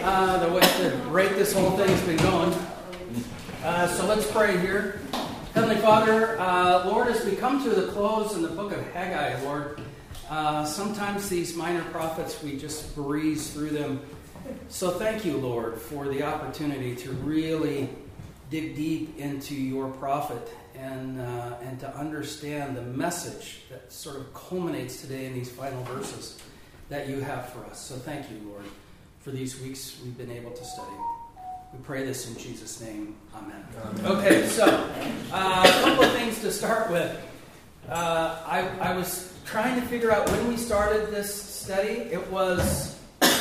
the way the rate this whole thing's been going. So let's pray here. Heavenly Father, Lord, as we come to the close in the book of Haggai, Lord, sometimes these minor prophets, we just breeze through them. So thank you, Lord, for the opportunity to really dig deep into your prophet and to understand the message that sort of culminates today in these final verses that you have for us. So thank you, Lord, for these weeks we've been able to study. We pray this in Jesus' name. Amen. Okay, so a couple of things to start with. I was trying to figure out when we started this study. It was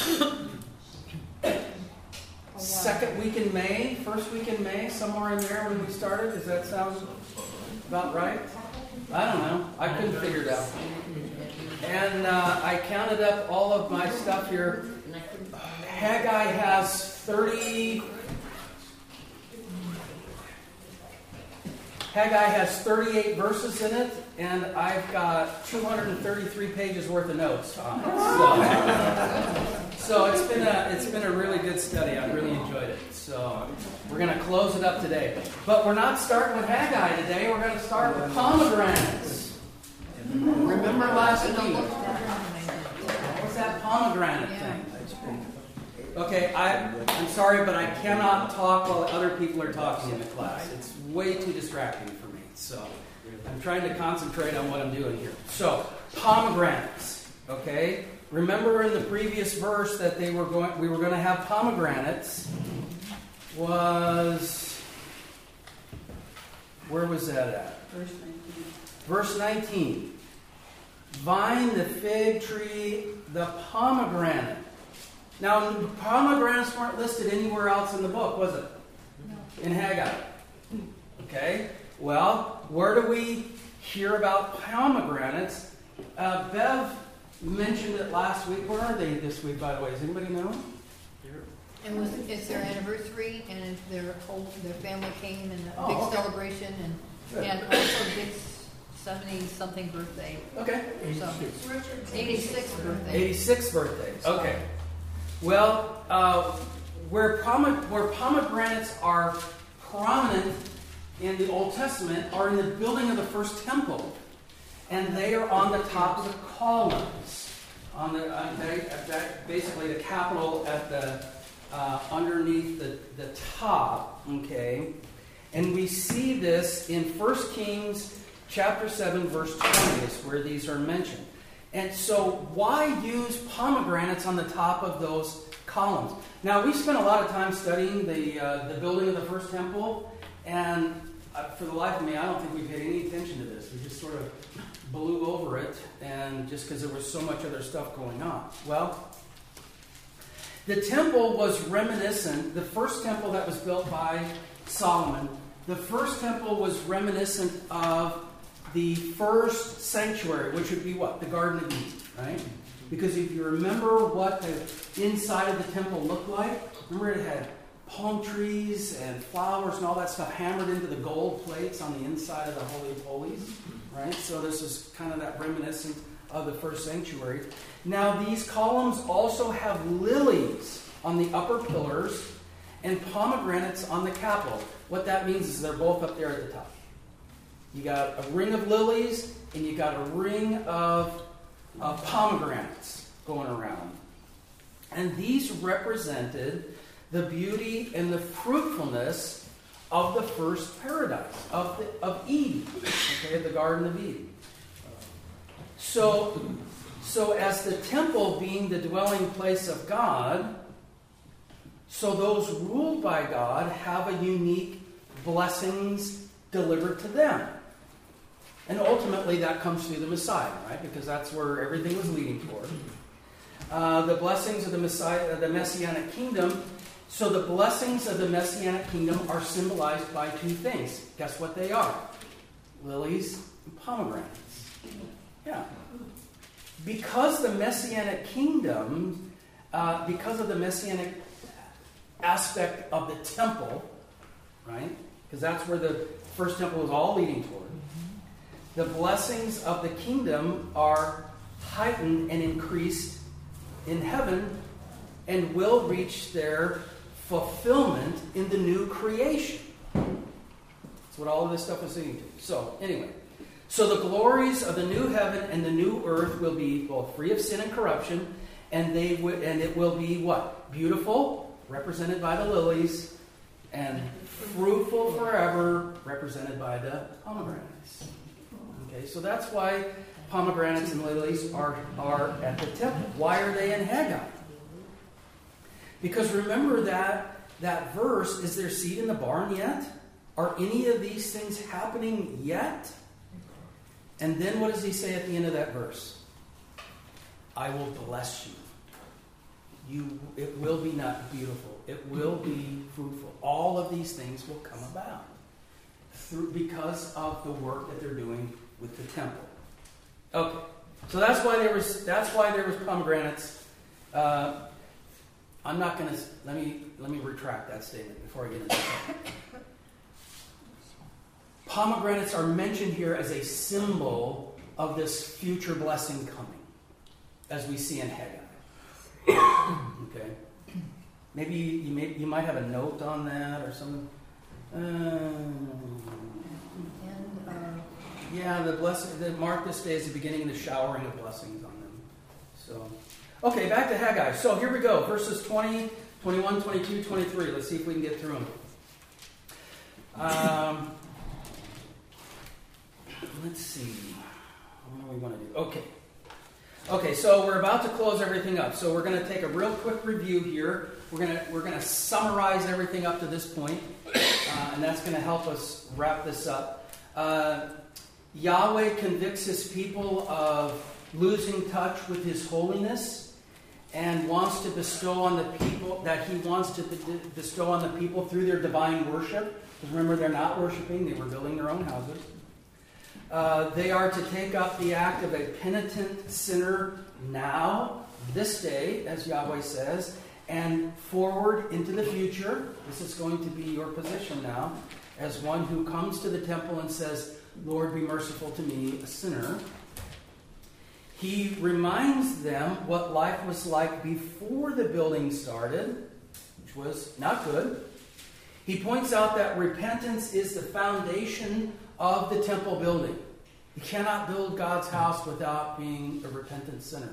second week in May, first week in May, somewhere in there when we started. Does that sound about right? I don't know. I couldn't figure it out. And I counted up all of my stuff here. Haggai has 38 verses in it, and I've got 233 pages worth of notes on it. So it's been a really good study. I've really enjoyed it. So we're going to close it up today. But we're not starting with Haggai today. We're going to start with pomegranates. Remember last week? What's that pomegranate thing? Okay, I'm sorry, but I cannot talk while other people are talking in the class. It's way too distracting for me. So I'm trying to concentrate on what I'm doing here. So, pomegranates. Okay? Remember in the previous verse that we were going to have pomegranates. Where was that at? Verse 19. Vine, the fig tree, the pomegranate. Now, pomegranates weren't listed anywhere else in the book, was it? No. In Haggai. Okay. Well, where do we hear about pomegranates? Bev mentioned it last week. Where are they this week, by the way? Does anybody know? It's their anniversary, and their family came, and a big celebration, and also a big 70-something birthday. Okay. So, 86th birthday. 86th birthday. Okay. Well, where pomegranates are prominent in the Old Testament are in the building of the first temple, and they are on the top of the columns, basically the capital at the underneath the top. Okay, and we see this in 1 Kings chapter 7, verse 20, is where these are mentioned. And so, why use pomegranates on the top of those columns? Now, we spent a lot of time studying the building of the first temple, and for the life of me, I don't think we paid any attention to this. We just sort of blew over it, and just because there was so much other stuff going on. Well, the temple was reminiscent. The first temple that was built by Solomon, the first temple was reminiscent of the first sanctuary, which would be what? The Garden of Eden, right? Because if you remember what the inside of the temple looked like, remember it had palm trees and flowers and all that stuff hammered into the gold plates on the inside of the Holy of Holies, right? So this is kind of that reminiscent of the first sanctuary. Now these columns also have lilies on the upper pillars and pomegranates on the capital. What that means is they're both up there at the top. You got a ring of lilies, and you got a ring of pomegranates going around. And these represented the beauty and the fruitfulness of the first paradise, of Eden, okay, the Garden of Eden. So as the temple being the dwelling place of God, so those ruled by God have a unique blessings delivered to them. And ultimately that comes through the Messiah, right? Because that's where everything was leading toward. The blessings of the Messiah, the Messianic kingdom. So the blessings of the Messianic kingdom are symbolized by two things. Guess what they are? Lilies and pomegranates. Yeah. Because the Messianic kingdom, because of the Messianic aspect of the temple, right? Because that's where the first temple was all leading toward. The blessings of the kingdom are heightened and increased in heaven and will reach their fulfillment in the new creation. That's what all of this stuff is leading to. So, anyway. So the glories of the new heaven and the new earth will be both free of sin and corruption, and it will be what? Beautiful, represented by the lilies, and fruitful forever, represented by the pomegranates. Okay, so that's why pomegranates and lilies are at the temple. Why are they in Haggai? Because remember that verse, is there seed in the barn yet? Are any of these things happening yet? And then what does he say at the end of that verse? I will bless you. It will be not beautiful. It will be fruitful. All of these things will come about because of the work that they're doing with the temple. Okay, so that's why there was pomegranates. I'm not going to let me retract that statement before I get into that. Pomegranates are mentioned here as a symbol of this future blessing coming, as we see in Haggai. Okay, maybe you might have a note on that or something. Yeah, the blessing that mark this day as the beginning of the showering of blessings on them. So, okay, back to Haggai. So here we go, verses 20, 21, 22, 23. Let's see if we can get through them. Let's see. What do we want to do? Okay, so we're about to close everything up. So we're going to take a real quick review here. We're going to summarize everything up to this point, and that's going to help us wrap this up. Yahweh convicts his people of losing touch with his holiness and wants to bestow on the people bestow on the people through their divine worship. Because remember, they're not worshiping, they were building their own houses. They are to take up the act of a penitent sinner now, this day, as Yahweh says, and forward into the future. This is going to be your position now, as one who comes to the temple and says, Lord, be merciful to me, a sinner. He reminds them what life was like before the building started, which was not good. He points out that repentance is the foundation of the temple building. You cannot build God's house without being a repentant sinner.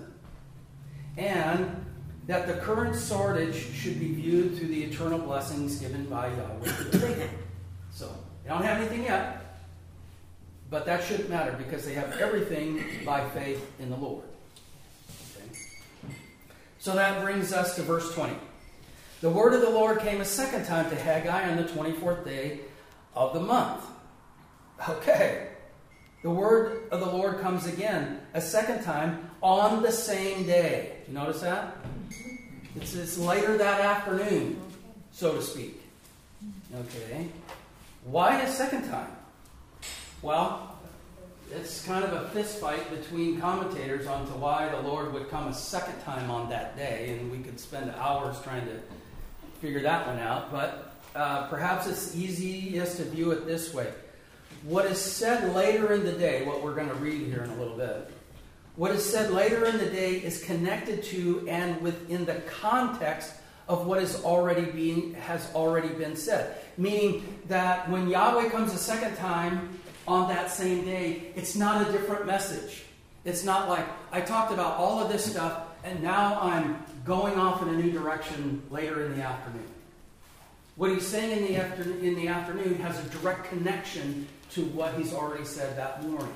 And that the current sordage should be viewed through the eternal blessings given by Yahweh to the faithful. So, they don't have anything yet, but that shouldn't matter because they have everything by faith in the Lord. Okay? So that brings us to verse 20. The word of the Lord came a second time to Haggai on the 24th day of the month. Okay. The word of the Lord comes again a second time on the same day. You notice that? It's later that afternoon, so to speak. Okay. Why a second time? Well, it's kind of a fist fight between commentators on to why the Lord would come a second time on that day, and we could spend hours trying to figure that one out, but perhaps it's easiest to view it this way. What is said later in the day, what we're going to read here in a little bit, what is said later in the day is connected to and within the context of what has already been said. Meaning that when Yahweh comes a second time on that same day, it's not a different message. It's not like, I talked about all of this stuff, and now I'm going off in a new direction later in the afternoon. What he's saying in the afternoon has a direct connection to what he's already said that morning.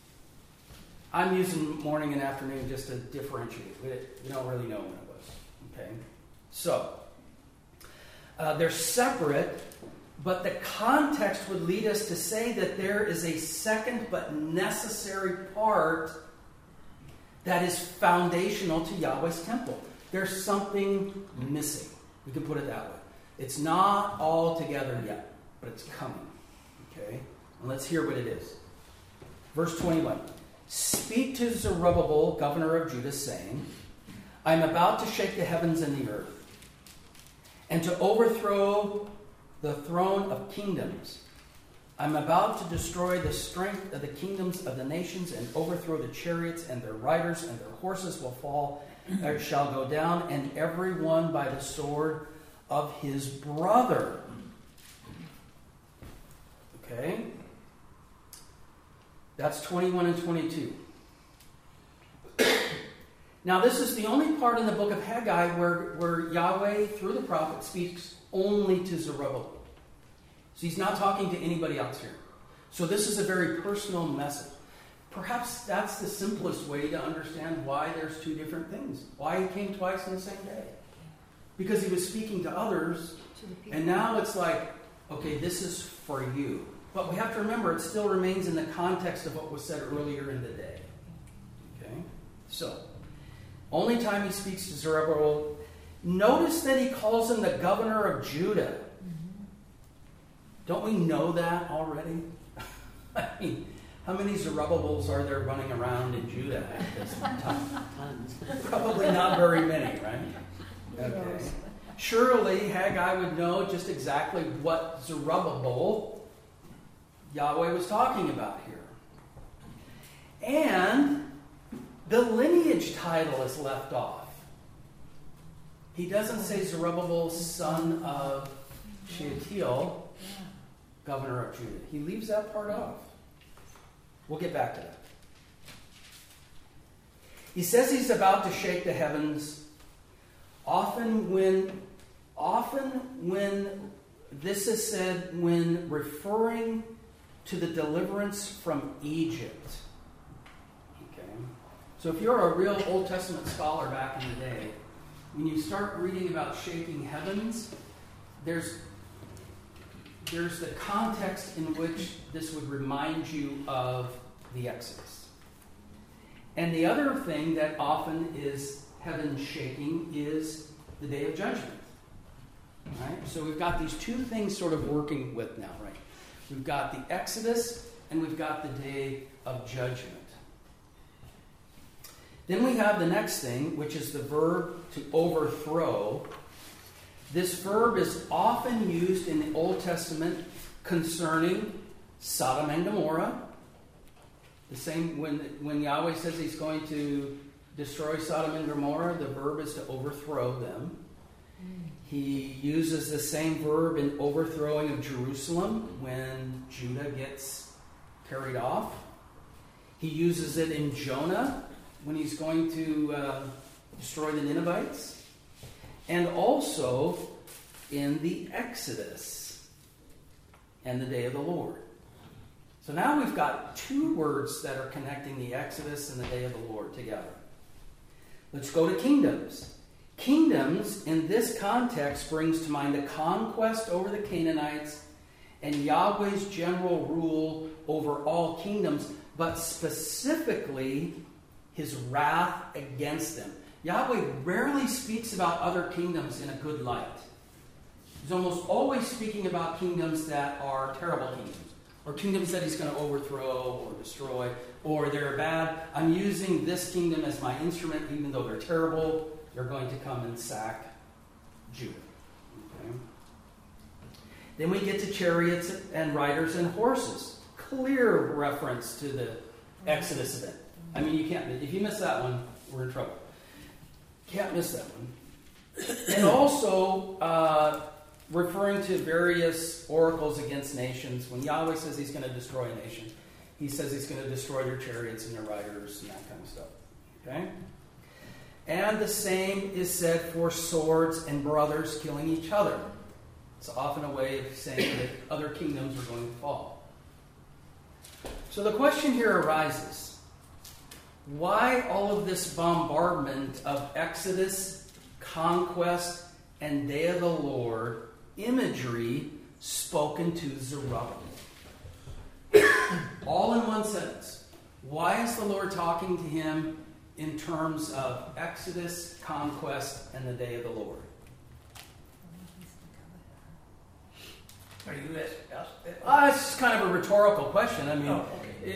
I'm using morning and afternoon just to differentiate. We don't really know when it was. Okay? So, they're separate, but the context would lead us to say that there is a second but necessary part that is foundational to Yahweh's temple. There's something missing. We can put it that way. It's not all together yet, but it's coming. Okay? And let's hear what it is. Verse 21. Speak to Zerubbabel, governor of Judah, saying, I am about to shake the heavens and the earth, and to overthrow the throne of kingdoms. I'm about to destroy the strength of the kingdoms of the nations and overthrow the chariots, and their riders and their horses will fall, shall go down, and every one by the sword of his brother. Okay? That's 21 and 22. Now, this is the only part in the book of Haggai where Yahweh, through the prophet, speaks only to Zerubbabel. So he's not talking to anybody else here. So this is a very personal message. Perhaps that's the simplest way to understand why there's two different things. Why he came twice in the same day. Because he was speaking to others, and now it's like, okay, this is for you. But we have to remember, it still remains in the context of what was said earlier in the day. Okay? So, only time he speaks to Zerubbabel. Notice that he calls him the governor of Judah. Don't we know that already? I mean, how many Zerubbabels are there running around in Judah at this time? Tons. Probably not very many, right? Okay. Surely Haggai would know just exactly what Zerubbabel Yahweh was talking about here. And the lineage title is left off. He doesn't say Zerubbabel, son of Shealtiel, governor of Judah. He leaves that part off. We'll get back to that. He says he's about to shake the heavens. Often when this is said when referring to the deliverance from Egypt. Okay? So if you're a real Old Testament scholar back in the day, when you start reading about shaking heavens, there's the context in which this would remind you of the Exodus. And the other thing that often is heaven shaking is the Day of Judgment. Right? So we've got these two things sort of working with now, right? We've got the Exodus and we've got the Day of Judgment. Then we have the next thing, which is the verb to overthrow. This verb is often used in the Old Testament concerning Sodom and Gomorrah. The same when Yahweh says he's going to destroy Sodom and Gomorrah, the verb is to overthrow them. He uses the same verb in overthrowing of Jerusalem when Judah gets carried off. He uses it in Jonah when he's going to destroy the Ninevites. And also in the Exodus and the Day of the Lord. So now we've got two words that are connecting the Exodus and the Day of the Lord together. Let's go to kingdoms. Kingdoms, in this context, brings to mind the conquest over the Canaanites and Yahweh's general rule over all kingdoms, but specifically his wrath against them. Yahweh rarely speaks about other kingdoms in a good light. He's almost always speaking about kingdoms that are terrible kingdoms, or kingdoms that he's going to overthrow or destroy, or they're bad. I'm using this kingdom as my instrument, even though they're terrible. They're going to come and sack Judah. Okay? Then we get to chariots and riders and horses. Clear reference to the Exodus event. I mean, you can't. If you miss that one, we're in trouble. Can't miss that one. And also referring to various oracles against nations. When Yahweh says he's going to destroy a nation, he says he's going to destroy their chariots and their riders and that kind of stuff. Okay? And the same is said for swords and brothers killing each other. It's often a way of saying that other kingdoms are going to fall. So the question here arises, why all of this bombardment of Exodus, conquest, and Day of the Lord imagery spoken to Zerubbabel? All in one sentence. Why is the Lord talking to him in terms of Exodus, conquest, and the Day of the Lord? Are you asking? It's kind of a rhetorical question. I mean,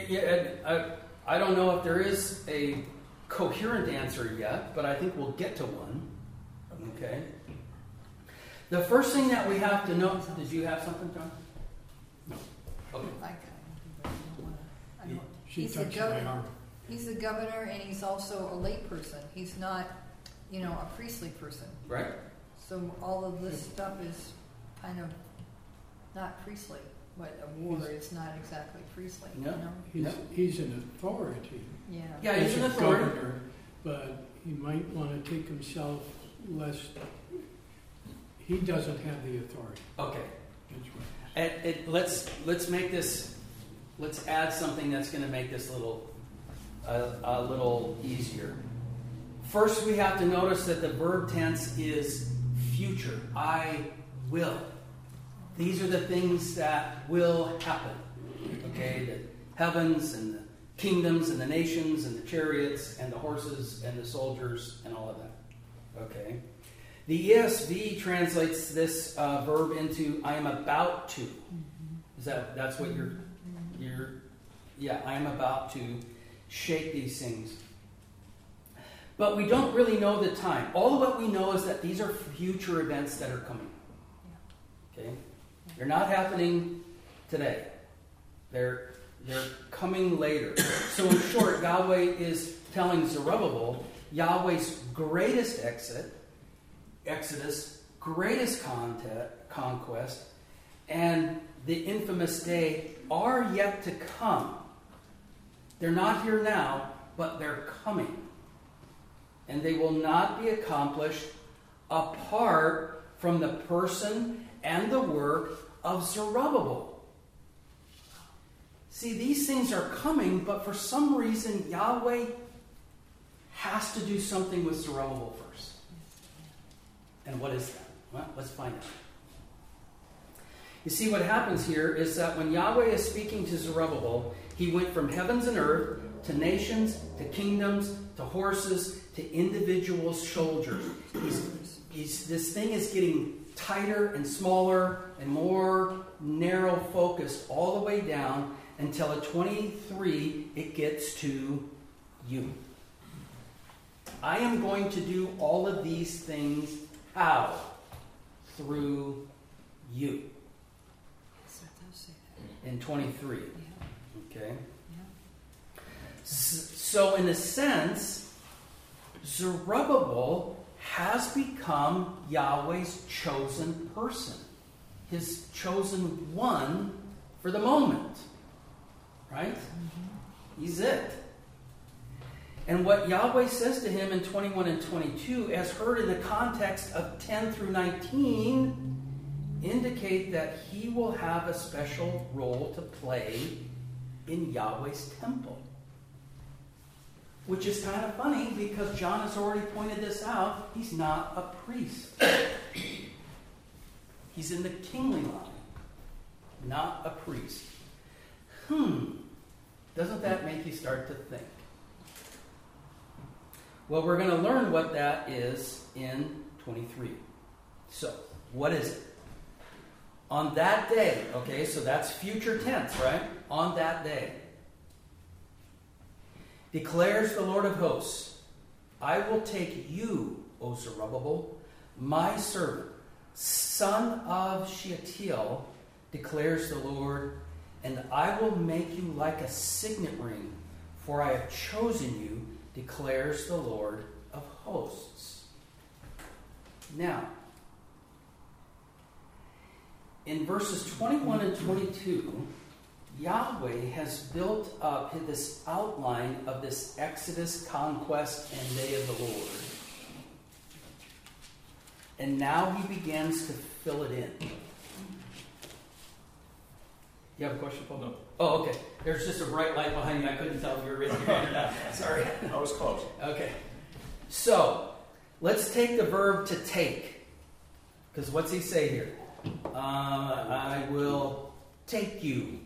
I don't know if there is a coherent answer yet, but I think we'll get to one. Okay. The first thing that we have to know. Did you have something, John? No. Okay. He's the governor, and he's also a lay person. He's not a priestly person. Right? So all of this stuff is kind of not priestly. But a war is not exactly priestly. No. He's an authority. Yeah. Yeah, he's As an a authority. governor, but he might want to take himself less. He doesn't have the authority. Okay. That's right. Let's make this. Let's add something that's going to make this a little easier. First, we have to notice that the verb tense is future. I will. These are the things that will happen. Okay, the heavens and the kingdoms and the nations and the chariots and the horses and the soldiers and all of that. Okay. The ESV translates this verb into I am about to. That's what you're I am about to shake these things. But we don't really know the time. All what we know is that these are future events that are coming. Okay? They're not happening today. They're coming later. So in short, Yahweh is telling Zerubbabel, Yahweh's greatest Exodus, greatest conquest, and the infamous day are yet to come. They're not here now, but they're coming. And they will not be accomplished apart from the person and the work of Zerubbabel. See, these things are coming, but for some reason, Yahweh has to do something with Zerubbabel first. And what is that? Well, let's find out. You see, what happens here is that when Yahweh is speaking to Zerubbabel, he went from heavens and earth to nations, to kingdoms, to horses, to individual soldiers. This thing is getting tighter and smaller and more narrow focused all the way down until at 23 it gets to you. I am going to do all of these things how? Through you. In 23. Okay? So in a sense, Zerubbabel has become Yahweh's chosen person. His chosen one for the moment. Right? Mm-hmm. He's it. And what Yahweh says to him in 21 and 22, as heard in the context of 10 through 19, indicate that he will have a special role to play in Yahweh's temple. Which is kind of funny because John has already pointed this out. He's not a priest. He's in the kingly line, not a priest. Doesn't that make you start to think? Well, we're going to learn what that is in 23. So, what is it? On that day, okay, so that's future tense, right? On that day, declares the Lord of hosts, I will take you, O Zerubbabel, my servant, son of Shealtiel, declares the Lord, and I will make you like a signet ring, for I have chosen you, declares the Lord of hosts. Now, in verses 21 and 22, Yahweh has built up this outline of this Exodus, conquest, and day of the Lord. And now he begins to fill it in. You have a question, Paul? No. Oh, okay. There's just a bright light behind you. I couldn't tell if you were raising your hand or not. Sorry. I was close. Okay. So, let's take the verb to take. Because what's he say here? I will take you.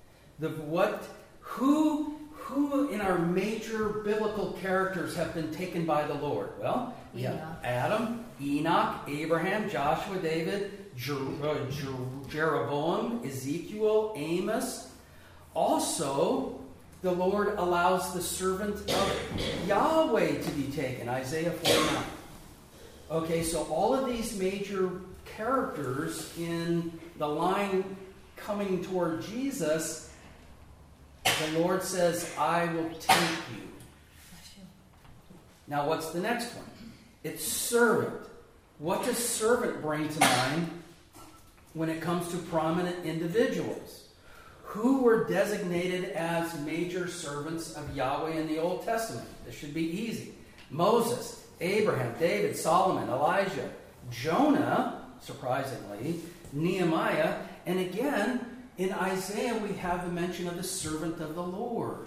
Who in our major biblical characters have been taken by the Lord? Well, we have Adam, Enoch, Abraham, Joshua, David, Jeroboam, Ezekiel, Amos. Also, the Lord allows the servant of Yahweh to be taken, Isaiah 49. Okay, so all of these major characters in the line coming toward Jesus, the Lord says, I will take you. Now, what's the next one? It's servant. What does servant bring to mind when it comes to prominent individuals? Who were designated as major servants of Yahweh in the Old Testament? This should be easy. Moses, Abraham, David, Solomon, Elijah, Jonah, surprisingly, Nehemiah, and again, in Isaiah we have the mention of the servant of the Lord.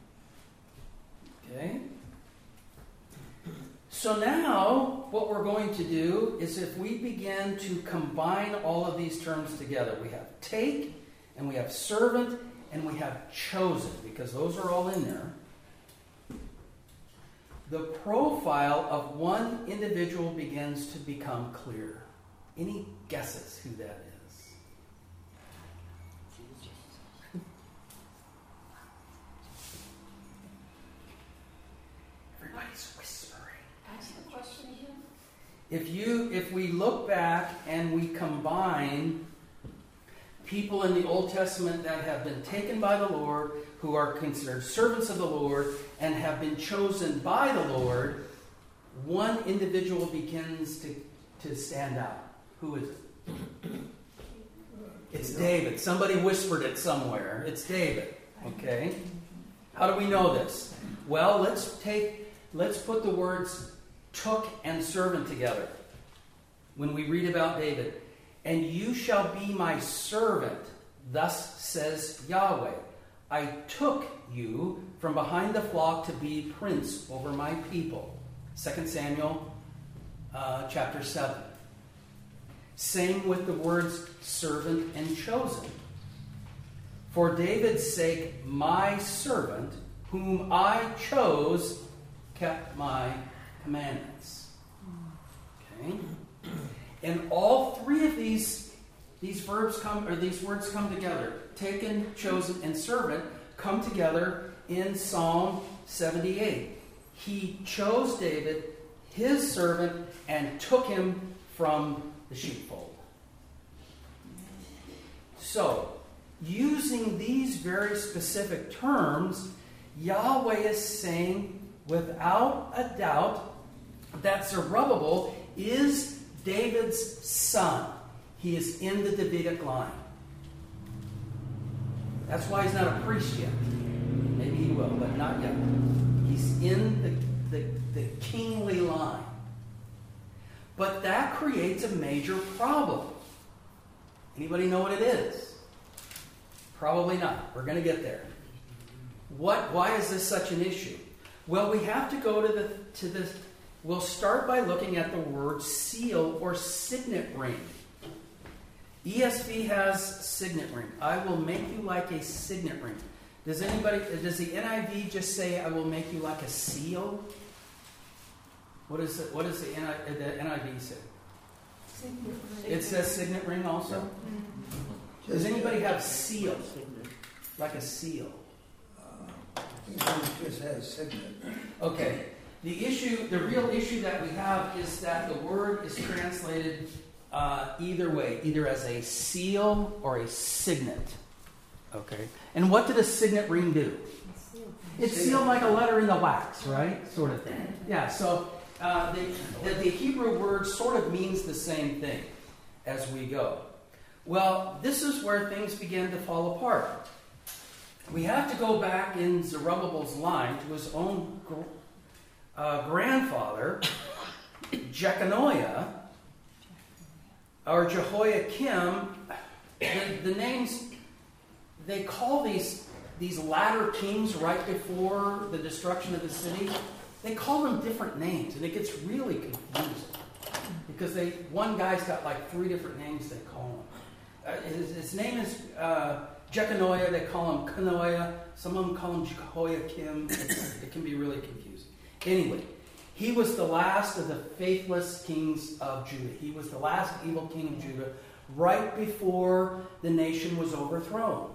Okay? So now, what we're going to do is if we begin to combine all of these terms together, we have take, and we have servant, and we have chosen, because those are all in there. The profile of one individual begins to become clear. Any guesses who that is? Everybody's whispering. Ask the question again. If we look back and we combine people in the Old Testament that have been taken by the Lord, who are considered servants of the Lord, and have been chosen by the Lord, one individual begins to stand out. Who is it? It's David. Somebody whispered it somewhere. It's David. Okay? How do we know this? Well, let's put the words took and servant together. When we read about David, and you shall be my servant, thus says Yahweh. I took you from behind the flock to be prince over my people. 2 Samuel chapter 7. Same with the words servant and chosen. For David's sake, my servant, whom I chose, kept my commandments. Okay? And all three of these words come together. Taken, chosen, and servant come together in Psalm 78. He chose David, his servant, and took him from the sheepfold. So, using these very specific terms, Yahweh is saying without a doubt that Zerubbabel is David's son. He is in the Davidic line. That's why he's not a priest yet. Maybe he will, but not yet. He's in the kingly line. But that creates a major problem. Anybody know what it is? Probably not. We're going to get there. Why is this such an issue? Well, we have to go to the. We'll start by looking at the word seal or signet ring. ESV has signet ring. I will make you like a signet ring. Does the NIV just say, I will make you like a seal? What does the NIV say? It says signet ring also? Mm-hmm. Does anybody have seal? Like a seal? It just has signet. Okay. The real issue that we have is that the word is translated either way, either as a seal or a signet. Okay. And what did a signet ring do? It's sealed like a letter in the wax, right? Sort of thing. Yeah, so the Hebrew word sort of means the same thing as we go. Well, this is where things begin to fall apart. We have to go back in Zerubbabel's line to his own grandfather, Jeconiah, or Jehoiakim. The names, they call these latter kings right before the destruction of the city, they call them different names, and it gets really confusing. Because one guy's got like 3 different names they call him. His name is Jeconiah, they call him Canoiah, some of them call him Jehoiakim. It can be really confusing. Anyway, he was the last of the faithless kings of Judah. He was the last evil king of Judah right before the nation was overthrown.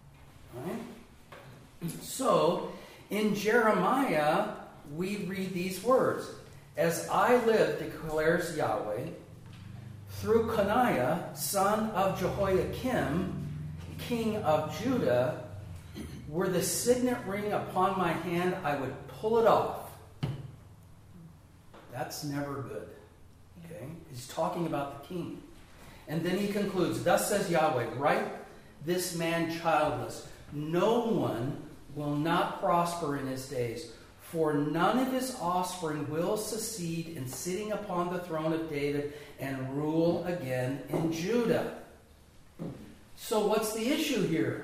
Right? So, in Jeremiah, we read these words. As I live, declares Yahweh, through Coniah, son of Jehoiakim, king of Judah, were the signet ring upon my hand, I would pull it off. That's never good. Okay? He's talking about the king. And then he concludes, thus says Yahweh, write this man childless. No one will not prosper in his days, for none of his offspring will succeed in sitting upon the throne of David and rule again in Judah. So what's the issue here?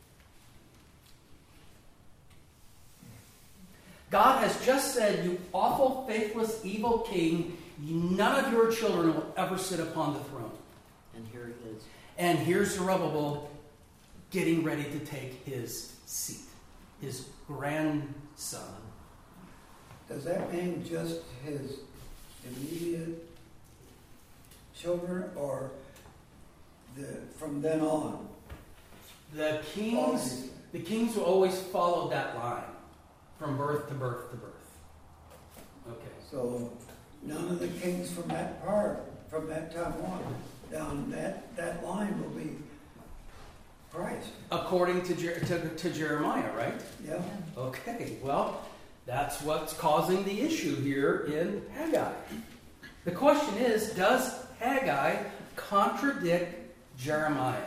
God has just said, you awful, faithless, evil king, none of your children will ever sit upon the throne. And here it is. And here's Zerubbabel getting ready to take his seat, his grandson. Does that mean just his immediate children, or from then on? The kings will always follow that line from birth to birth to birth. Okay. So none of the kings from that time on, down that line will be Christ. According to Jeremiah, right? Yeah. Okay, well, that's what's causing the issue here in Haggai. The question is, does Haggai contradict Jeremiah?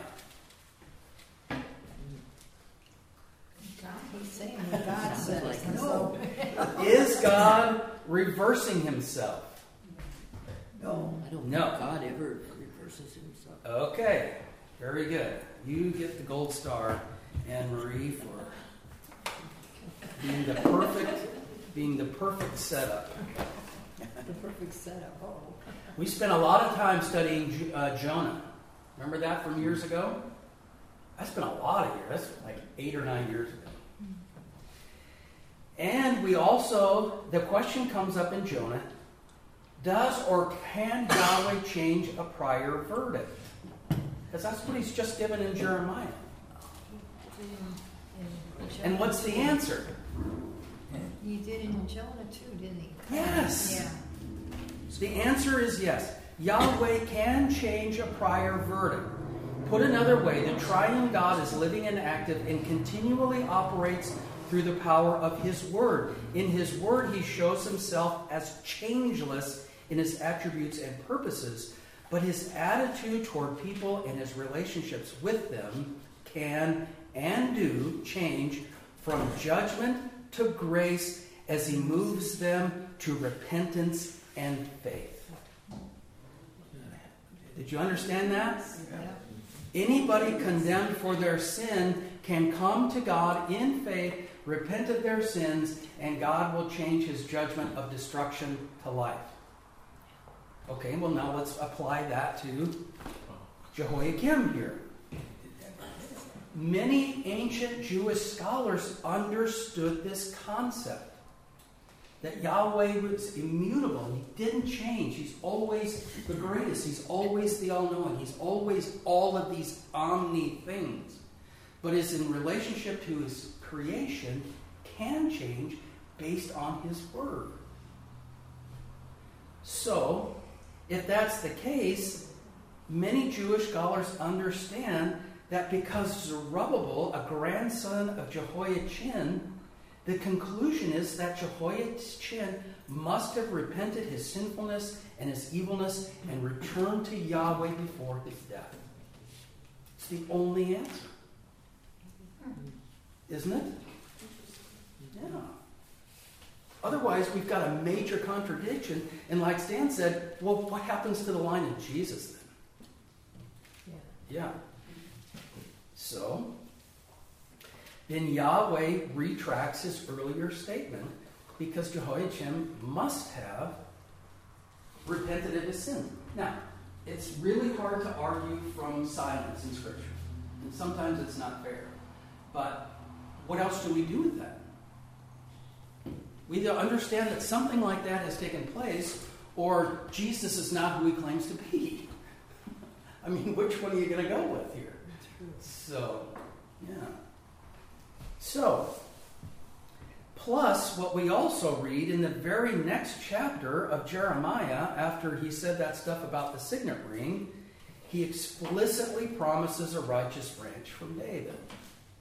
He's saying what God says. Like No. Is God reversing himself? No. I don't No. think God ever reverses himself. Okay, very good. You get the gold star, Anne Marie, for being the perfect setup. The perfect setup. Oh. We spent a lot of time studying Jonah. Remember that from years ago? I spent a lot of years. That's like 8 or 9 years ago. And we also, the question comes up in Jonah, does or can Yahweh change a prior verdict? Because that's what he's just given in Jeremiah. And what's the answer? He did in Jonah too, didn't he? Yes. Yeah. The answer is yes. Yahweh can change a prior verdict. Put another way, the triune God is living and active and continually operates through the power of His Word. In His Word, He shows Himself as changeless in His attributes and purposes, but His attitude toward people and His relationships with them can and do change from judgment to grace as He moves them to repentance and faith. Did you understand that? Yeah. Anybody condemned for their sin can come to God in faith, repent of their sins, and God will change His judgment of destruction to life. Okay, well now let's apply that to Jehoiakim here. Many ancient Jewish scholars understood this concept. That Yahweh was immutable. He didn't change. He's always the greatest. He's always the all-knowing. He's always all of these omni things. But is in relationship to His creation can change based on His Word. So, if that's the case, many Jewish scholars understand that because Zerubbabel, a grandson of Jehoiachin, the conclusion is that Jehoiachin must have repented his sinfulness and his evilness and returned to Yahweh before his death. It's the only answer. Isn't it? Yeah. Otherwise, we've got a major contradiction. And like Stan said, well, what happens to the line of Jesus then? Yeah. So, then Yahweh retracts his earlier statement because Jehoiachin must have repented of his sin. Now, it's really hard to argue from silence in Scripture. And sometimes it's not fair. But what else do we do with that? We either understand that something like that has taken place, or Jesus is not who He claims to be. I mean, which one are you going to go with here? So, yeah. So, plus what we also read in the very next chapter of Jeremiah, after he said that stuff about the signet ring, he explicitly promises a righteous branch from David.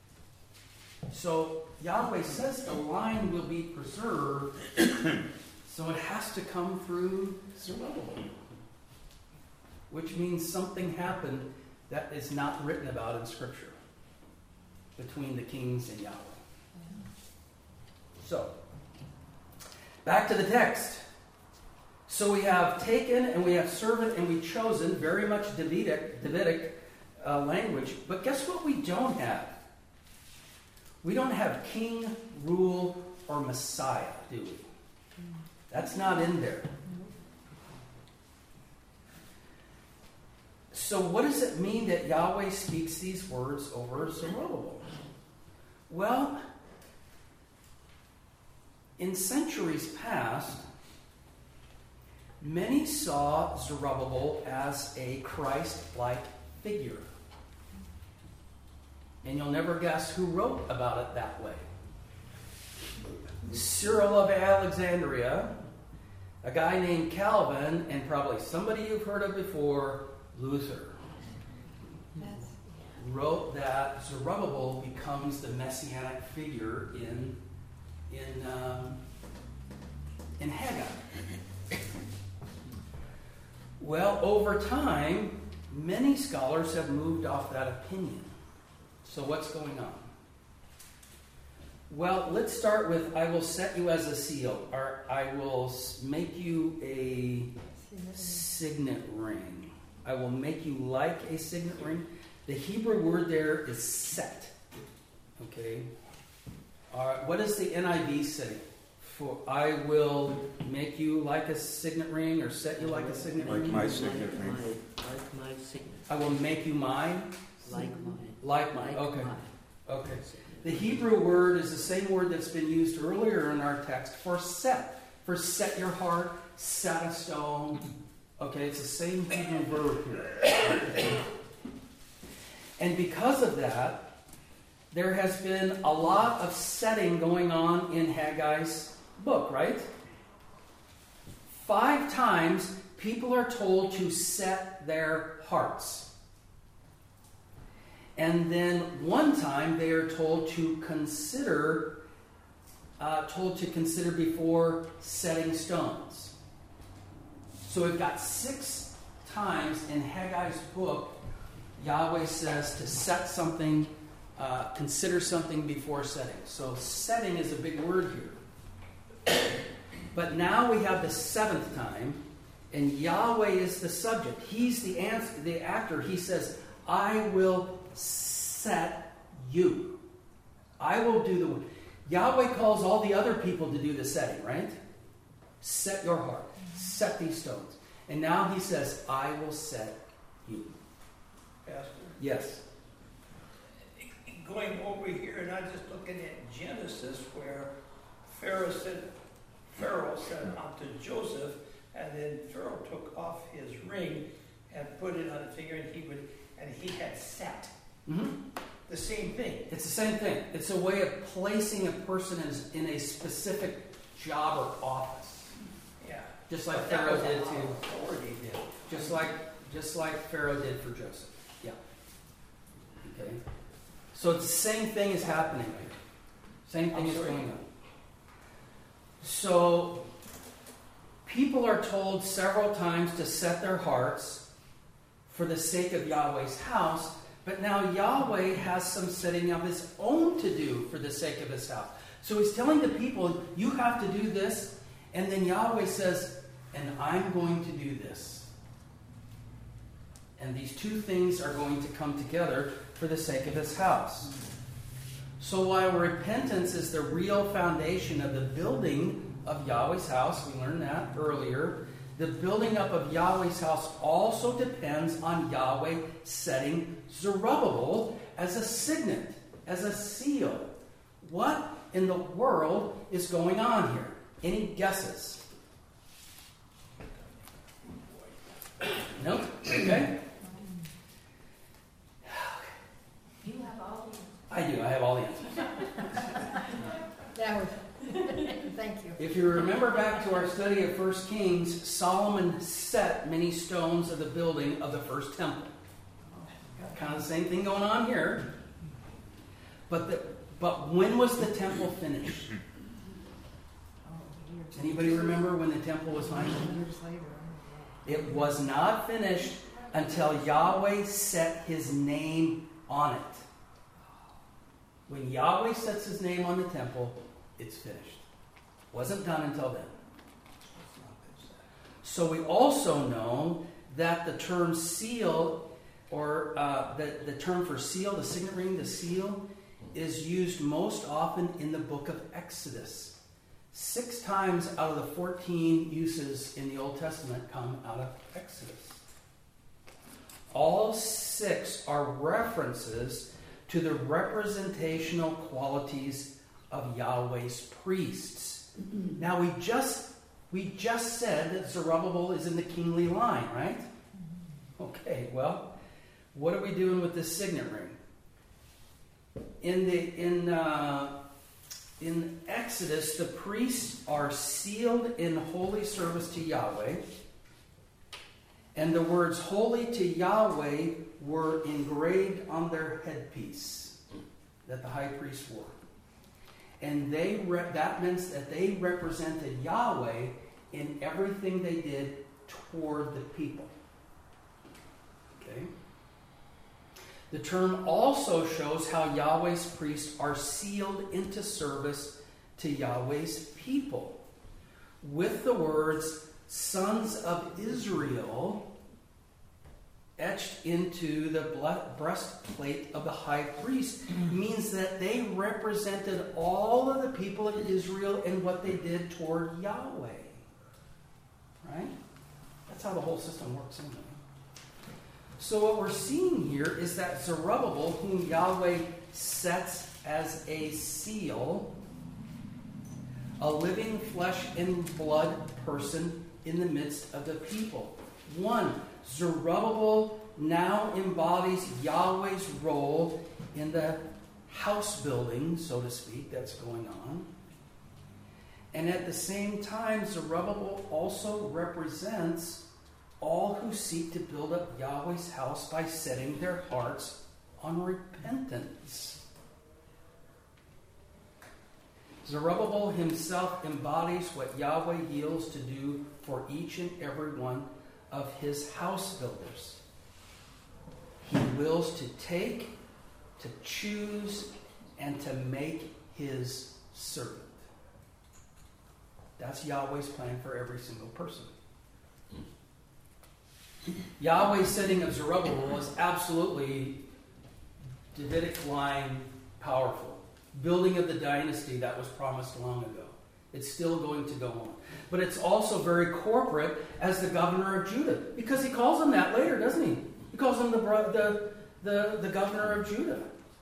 So, Yahweh says the line will be preserved So it has to come through Zerubbabel, which means something happened that is not written about in Scripture between the kings and Yahweh. So, back to the text. So we have taken and we have servant and we've chosen, very much Davidic language. But guess what we don't have? We don't have king, rule, or Messiah, do we? That's not in there. So what does it mean that Yahweh speaks these words over Zerubbabel? Well, in centuries past, many saw Zerubbabel as a Christ-like figure. And you'll never guess who wrote about it that way. Cyril of Alexandria, a guy named Calvin, and probably somebody you've heard of before, Luther, wrote that Zerubbabel becomes the messianic figure in Haggai. Well, over time, many scholars have moved off that opinion. So what's going on? Well, let's start with, I will set you as a seal, or I will make you a signet ring. I will make you like a signet ring. The Hebrew word there is set. Okay? What does the NIV say? For I will make you like a signet ring, or set you like a signet ring. Like my signet ring. Like my signet. I will make you mine. Like mine. Like mine. Like Okay. mine. Okay. The Hebrew word is the same word that's been used earlier in our text for set. For set your heart, set a stone. Okay, it's the same Hebrew verb here. And because of that, there has been a lot of setting going on in Haggai's book, right? 5 times people are told to set their hearts. And then one time they are told to consider before setting stones. So we've got 6 times in Haggai's book, Yahweh says to set something, consider something before setting. So setting is a big word here. But now we have the 7th time, and Yahweh is the subject. He's the actor. He says, I will set you. I will do the work. Yahweh calls all the other people to do the setting, right? Set your heart. Set these stones. And now he says, I will set you. Pastor, Yes. going over here, and I'm just looking at Genesis, where Pharaoh said unto Joseph, and then Pharaoh took off his ring and put it on a finger, and he had set. Mm-hmm. The same thing. It's the same thing. It's a way of placing a person in a specific job or office. Yeah. Just like But that Pharaoh was a did lot to... of authority then. Just like Pharaoh did for Joseph. Yeah. Okay. So the same thing is happening here. Same thing is going on. So people are told several times to set their hearts for the sake of Yahweh's house, but now Yahweh has some setting of his own to do for the sake of his house. So he's telling the people, you have to do this, and then Yahweh says, and I'm going to do this. And these 2 things are going to come together for the sake of his house. So while repentance is the real foundation of the building of Yahweh's house, we learned that earlier, the building up of Yahweh's house also depends on Yahweh setting Zerubbabel as a signet, as a seal. What in the world is going on here? Any guesses? Nope. Okay. You have all the I do. I have all the answers. That was, thank you. If you remember back to our study of 1 Kings, Solomon set many stones of the building of the first temple. Kind of the same thing going on here. But when was the temple finished? Anybody remember when the temple was finished? Years later. It was not finished until Yahweh set his name on it. When Yahweh sets his name on the temple, it's finished. Wasn't done until then. So we also know that the term seal, or the term for seal, the signet ring, the seal, is used most often in the book of Exodus. 6 times out of the 14 uses in the Old Testament come out of Exodus. All 6 are references to the representational qualities of Yahweh's priests. Now we just said that Zerubbabel is in the kingly line, right? Okay, well, what are we doing with this signet ring? In Exodus, the priests are sealed in holy service to Yahweh, and the words "holy to Yahweh" were engraved on their headpiece that the high priest wore. And that means that they represented Yahweh in everything they did toward the people. Okay? The term also shows how Yahweh's priests are sealed into service to Yahweh's people, with the words "sons of Israel" etched into the breastplate of the high priest. Means that they represented all of the people of Israel and what they did toward Yahweh. Right? That's how the whole system works anyway. So what we're seeing here is that Zerubbabel, whom Yahweh sets as a seal, a living flesh and blood person in the midst of the people. 1. Zerubbabel now embodies Yahweh's role in the house building, so to speak, that's going on. And at the same time, Zerubbabel also represents all who seek to build up Yahweh's house by setting their hearts on repentance. Zerubbabel himself embodies what Yahweh yields to do for each and every one of his house builders. He wills to take, to choose, and to make his servant. That's Yahweh's plan for every single person. Yahweh's setting of Zerubbabel was absolutely Davidic line powerful. Building of the dynasty that was promised long ago. It's still going to go on. But it's also very corporate as the governor of Judah. Because he calls him that later, doesn't he? He calls him the governor of Judah.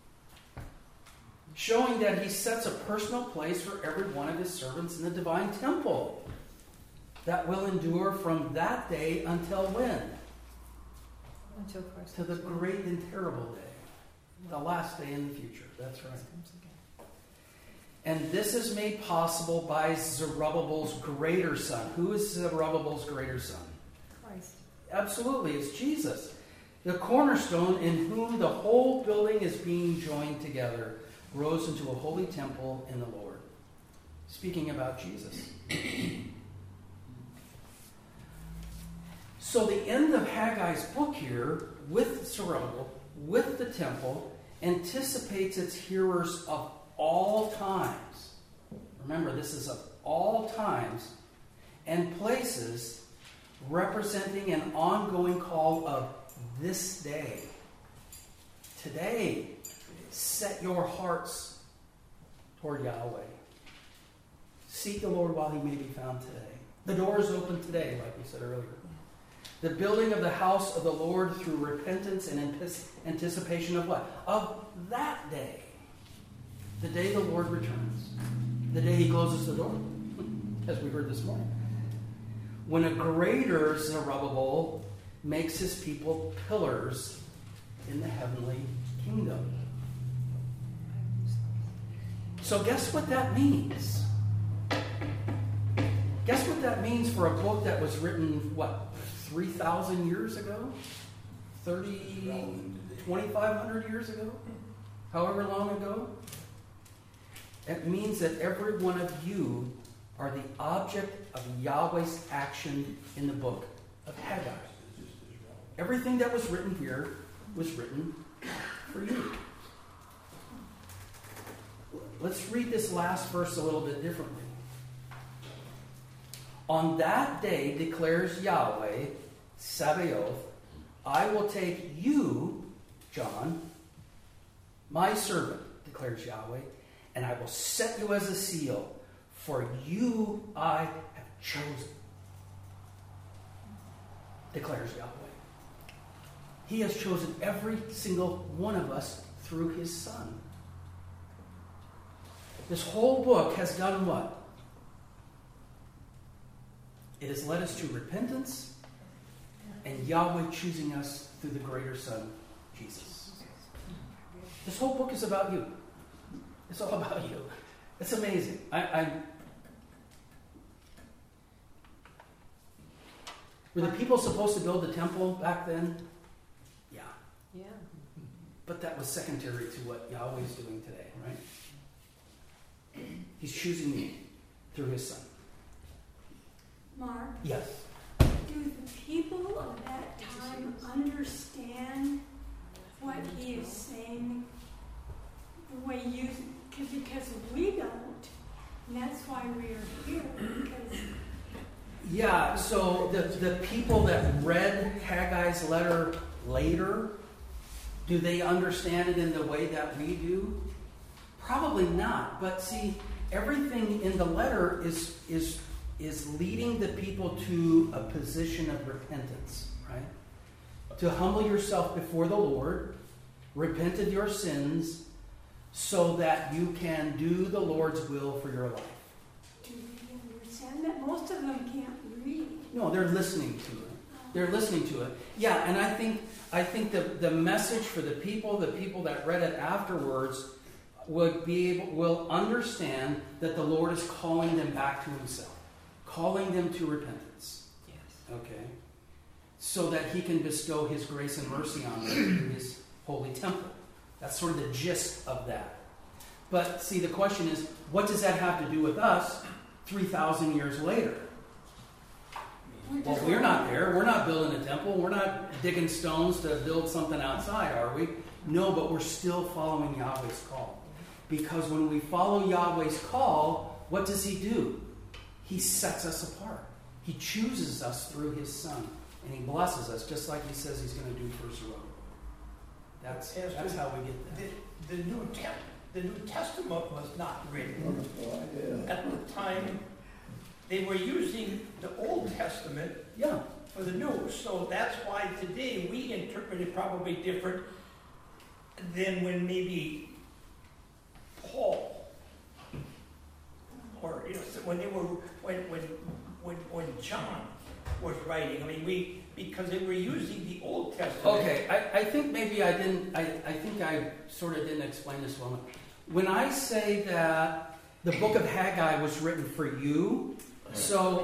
Showing that he sets a personal place for every one of his servants in the divine temple. That will endure from that day until when? Until Christ To the comes great and terrible day. The last day in the future. That's right. again. And this is made possible by Zerubbabel's greater son. Who is Zerubbabel's greater son? Christ. Absolutely, it's Jesus. The cornerstone in whom the whole building is being joined together grows into a holy temple in the Lord. Speaking about Jesus. So the end of Haggai's book here, with Zerubbabel, with the temple, anticipates its hearers of all times. Remember, this is of all times and places, representing an ongoing call of this day. Today, set your hearts toward Yahweh. Seek the Lord while he may be found today. The door is open today, like we said earlier. The building of the house of the Lord through repentance and anticipation of what? Of that day. The day the Lord returns. The day he closes the door, as we heard this morning. When a greater Zerubbabel makes his people pillars in the heavenly kingdom. So guess what that means? Guess what that means for a book that was written, 3,000 years ago? 2,500 years ago? However long ago? It means that every one of you are the object of Yahweh's action in the book of Haggai. Everything that was written here was written for you. Let's read this last verse a little bit differently. On that day, declares Yahweh, Sabaoth, I will take you, John, my servant, declares Yahweh, and I will set you as a seal, for you I have chosen, declares Yahweh. He has chosen every single one of us through his Son. This whole book has done what? It has led us to repentance and Yahweh choosing us through the greater Son, Jesus. This whole book is about you. It's all about you. It's amazing. Were the people supposed to build the temple back then? Yeah. Yeah. But that was secondary to what Yahweh's doing today, right? He's choosing me through his Son. Mark, Yes. do the people of that time understand what he is saying the way you, because we don't, and that's why we are here, because Yeah, so the people that read Haggai's letter later, do they understand it in the way that we do? Probably not. But see, everything in the letter is leading the people to a position of repentance, right? To humble yourself before the Lord, repent of your sins, so that you can do the Lord's will for your life. do they understand that? Most of them can't read. No, they're listening to it. They're listening to it. Yeah, and I think the message for the people that read it afterwards will understand that the Lord is calling them back to himself, calling them to repentance. Yes. Okay? So that he can bestow his grace and mercy on them in his holy temple. That's sort of the gist of that. But see, the question is, what does that have to do with us 3,000 years later? Well, we're not there. We're not building a temple. We're not digging stones to build something outside, are we? No, but we're still following Yahweh's call. Because when we follow Yahweh's call, what does he do? He sets us apart. He chooses us through his Son. And he blesses us, just like he says he's going to do for Zerubbabel. That's how we get there. The New Testament was not written. At the time, they were using the Old Testament for the New. So that's why today we interpret it probably different than when maybe Paul, or when they were when John was writing. I mean, because they were using the Old Testament. Okay, I think maybe I didn't. I think I sort of didn't explain this well. When I say that the book of Haggai was written for you, so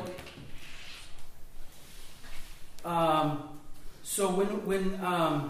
when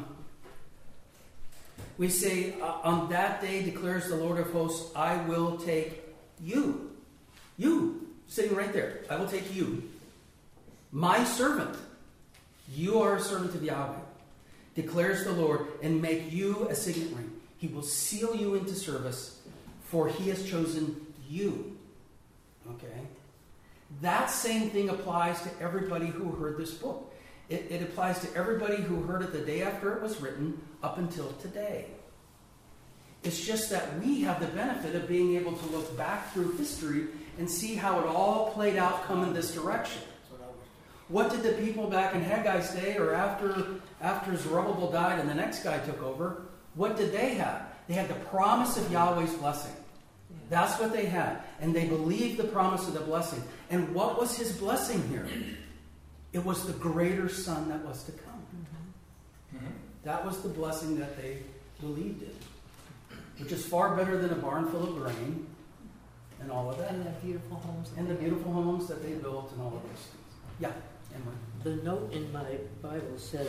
we say on that day declares the Lord of hosts, I will take you sitting right there. I will take you, my servant. You are a servant of Yahweh, declares the Lord, and make you a signet ring. He will seal you into service, for he has chosen you. Okay? That same thing applies to everybody who heard this book. It applies to everybody who heard it the day after it was written up until today. It's just that we have the benefit of being able to look back through history and see how it all played out come in this direction. What did the people back in Haggai's day, or after Zerubbabel died and the next guy took over, what did they have? They had the promise of Yahweh's blessing. That's what they had. And they believed the promise of the blessing. And what was his blessing here? It was the greater Son that was to come. Mm-hmm. That was the blessing that they believed in, which is far better than a barn full of grain and all of that. And the beautiful homes. And the beautiful homes that they built and all of those things. Yeah, Emily. The note in my Bible says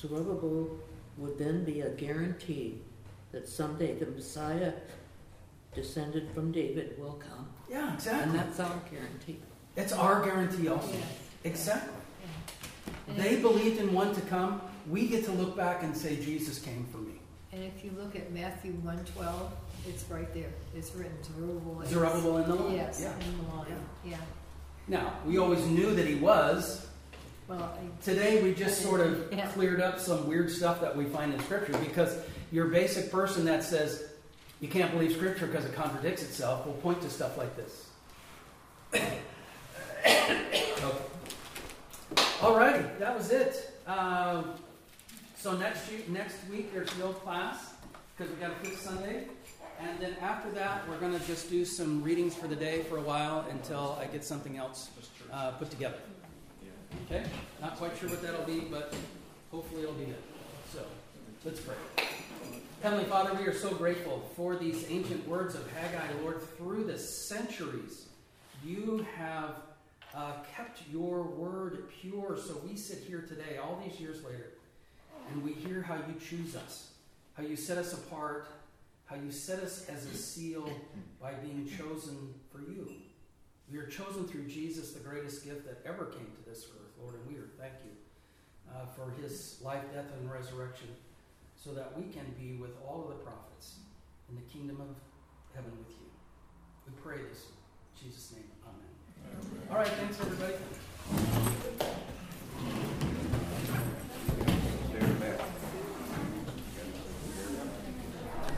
Zerubbabel would then be a guarantee that someday the Messiah descended from David will come. Yeah, And exactly. that's our guarantee. It's our guarantee also. Yes. Exactly. And They if- believed in one to come. We get to look back and say, Jesus came for me. And if you look at Matthew 1:12, it's right there. It's written Zerubbabel. Zerubbabel in the line. Yes, Yeah. in the line. Yeah. Now, we always knew that he was. Well, Today, we just sort of Yeah. cleared up some weird stuff that we find in Scripture, because your basic person that says you can't believe Scripture because it contradicts itself will point to stuff like this. Okay. Alrighty, that was it. So next week there's no class because we got a fifth Sunday. And then after that, we're going to just do some readings for the day for a while until I get something else put together. Okay? Not quite sure what that'll be, but hopefully it'll be good. So, let's pray. Heavenly Father, we are so grateful for these ancient words of Haggai, Lord. Through the centuries, you have kept your word pure. So we sit here today, all these years later, and we hear how you choose us, how you set us apart, how you set us as a seal by being chosen for you. We are chosen through Jesus, the greatest gift that ever came to this earth, Lord, and we are thank you for his life, death, and resurrection, so that we can be with all of the prophets in the kingdom of heaven with you. We pray this in Jesus' name. Amen. All right, thanks, everybody.